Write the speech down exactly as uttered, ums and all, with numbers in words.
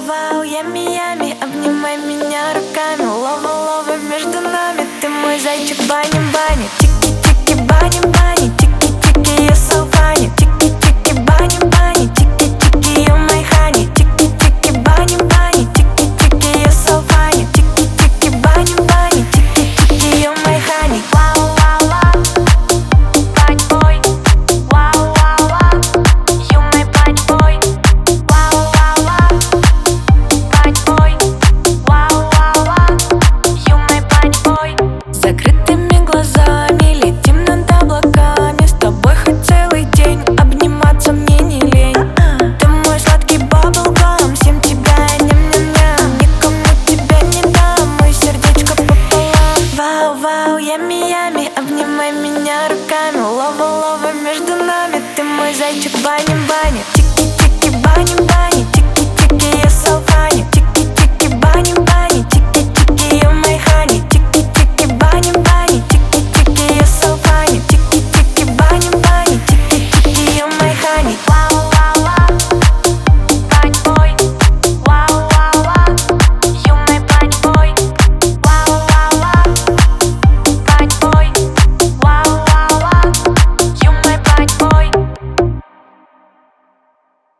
вау, ями, ями, обнимай меня руками. Лова, лова между нами, ты мой зайчик, бани, бани. Чики, чики, бани, бани, чики, чики, you're so funny. Чики, чики, бани, бани, чики, чики, you're my honey. Чики, чики, бани, бани, чики, чики, you're so funny. Чики, чики, бани, бани, чики, чики, you're my honey. Вау, вау, вау, bad boy. Вау, вау, вау, you my bad boy. Вау, вау, вау, bad boy. Вау, вау, вау, you my bad boy. Закрытыми глазами летим над облаками. С тобой хоть целый день обниматься мне не лень. Ты мой сладкий баблгам, всем тебя я ням-ням-ням. Никому тебя не дам, мое сердечко пополам. Вау, вау, ями-ями, обнимай меня руками. Лова, лова между нами, ты мой зайчик, бани-бани. Чики-чики, бани-бани.